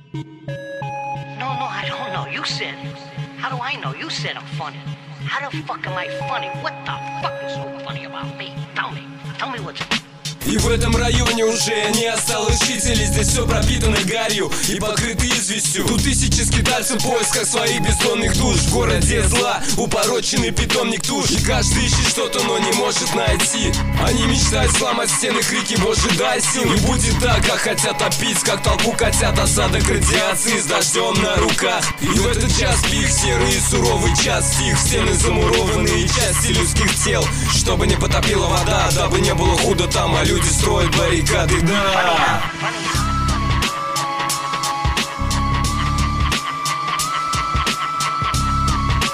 No, I don't know. You said. How do I know? You said I'm funny. How the fuck am I funny? What the fuck is so funny about me? Tell me. Tell me what's funny. И в этом районе уже не осталось жителей. Здесь все пропитано гарью и покрыто известью. Тут тысячи скитальцев в поисках своих бездонных душ. В городе зла упороченный питомник туш. И каждый ищет что-то, но не может найти. Они мечтают сломать стены, крики: Боже, дай сил. Не будет так, как хотят топить, как толпу котят. Осадок радиации с дождем на руках. И в этот час пик, серый и суровый час стих. Стены замурованные, части людских тел. Чтобы не потопила вода, дабы не было худо там, а люди строят баррикады, да. Funny.